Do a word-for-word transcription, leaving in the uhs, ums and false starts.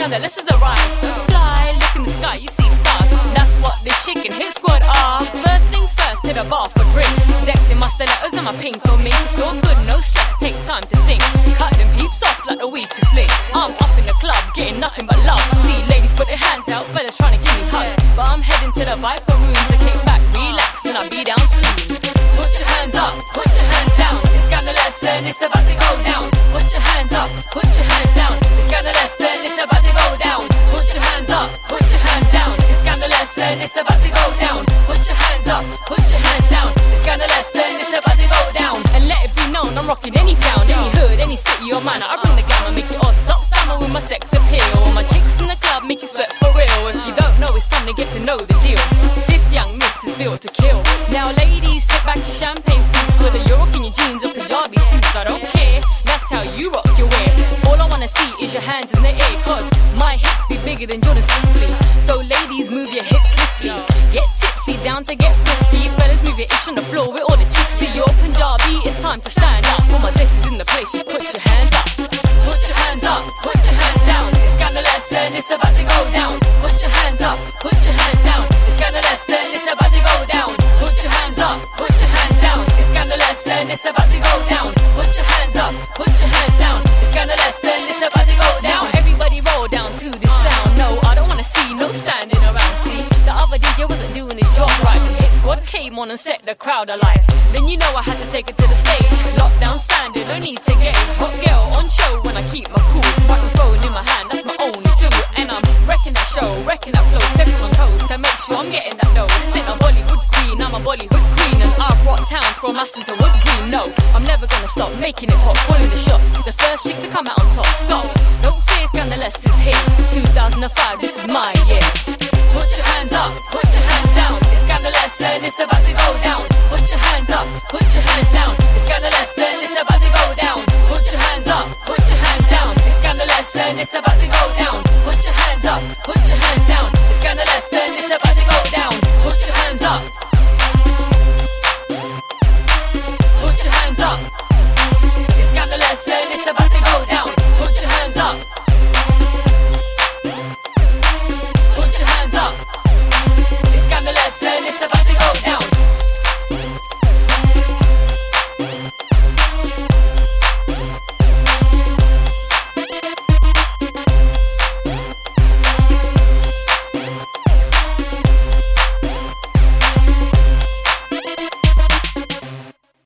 scandalous as a rhyme. So fly, look in the sky, you see stars. That's what this chicken hit squad are. First things first, hit a bar for drinks. Decked in my stilettos and my pink on me. It's all good, no stress, take time to think. Cut them peeps off like the weakest link. I'm up in the club, getting nothing but love. See ladies put their hands out, fellas trying to give me hugs. But I'm heading to the Viper room to kick back, relax, and I'll be down soon. Put your hands up, put your hands down. It's scandalous and it's about to go down. Put your hands up, put your hands down. It's scandalous and it's about to go down. Put your hands up, put your hands down. It's scandalous and it's about to go down. Put your hands up, put your hands down. It's scandalous and it's about to go down. And let it be known, I'm rocking any town, any hood, any city or manor. I bring the glamour, make it all stop stammer with my sex appeal. All my chicks in the club make you sweat for real. If you don't know, it's time to get to know the deal. This young miss is built to kill. Now ladies, sit back your champagne flutes, whether you're rocking your jeans or Punjabi suits, I don't care. That's how you rock your wear. All I wanna see is your hands in the air, cause my hips be bigger than Jordan Stimply. So ladies, move your hips swiftly. Get tipsy, down to get frisky. Fellas, move your ish on the floor where all the chicks be. You're Punjabi, it's time to stand up. All my blessings in the place, just put your hands up. Put your hands up, put your hands down. It's scandalous and it's about to go down. Put your hands up, put your hands down. It's scandalous and it's about to go down. Put your hands up, put your hands down. It's scandalous and it's about to go down. Put your hands up, put your hands down. It's scandalous and it's about to go down. Everybody roll down to this sound. No, I don't wanna see no standing around. See, the other D J wasn't doing his job right. Hit squad came on and set the crowd alight. Then you know I had to take it to the stage. Lockdown standing, no need to gauge. Hot girl on show when I keep my cool. Microphone in my hand, that's my only tool. And I'm wrecking that show, wrecking that flow, stepping on toes to make sure I'm getting that dough. This ain't a Bollywood queen, I'm a Bollywood queen. And I've rock towns from Aston to Wood Green. No, I'm never gonna stop making it hot, calling the shots. The first chick to come out on top. Stop, don't fear, scandalous is here. two thousand five, this is my year. Put your hands up, put your hands down. It's scandalous and it's about to go down. Put your hands up, put your hands down.